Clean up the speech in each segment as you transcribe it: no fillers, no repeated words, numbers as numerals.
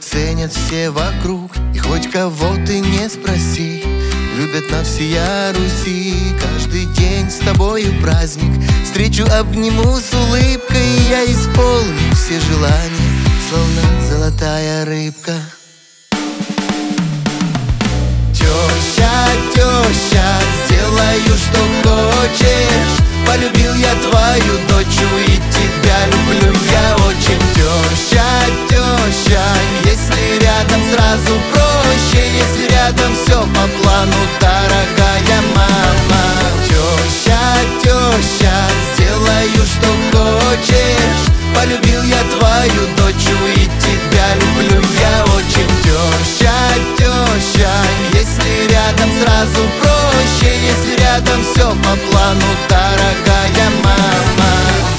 ценят все вокруг, и хоть кого ты не спроси, любят на всея Руси. Каждый день с тобою праздник, встречу обниму с улыбкой, и я исполню все желания, словно золотая рыбка. Теща, теща, сделаю, что хочешь. Полюбил я твою дочу и тебя люблю я очень. Теща, теща, если рядом сразу проще, если рядом все по плану, дорогая мама. Теща, теща, сделаю, что хочешь. Полюбил я твою дочу и тебя люблю я очень. Теща, теща, если рядом сразу проще, если рядом все по плану, дорогая мама.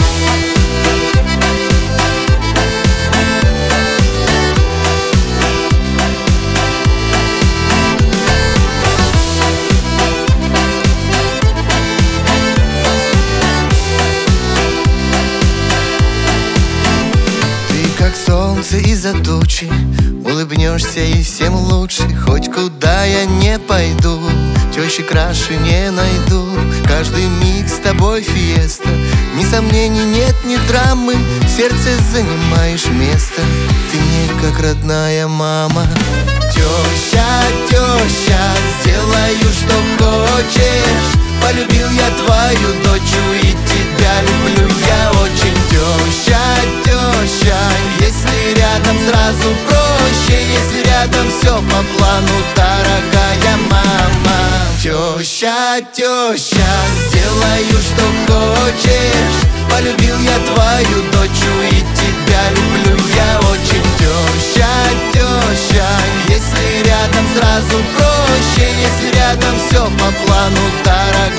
Как солнце из-за тучи, улыбнешься и всем лучше. Хоть куда я не пойду, тещи краше не найду. Каждый миг с тобой фиеста, ни сомнений нет, ни драмы. В сердце занимаешь место, ты мне как родная мама. Теща, теща, сделаю, что хочешь. Полюбил я твою дочу и тебя люблю я очень. Теща, теща, если рядом сразу проще, если рядом все по плану, дорогая мама. Теща, теща, сделаю, что хочешь. Полюбил я твою дочу и тебя люблю я очень. Теща, теща, если рядом сразу проще, если рядом все по плану, дорогая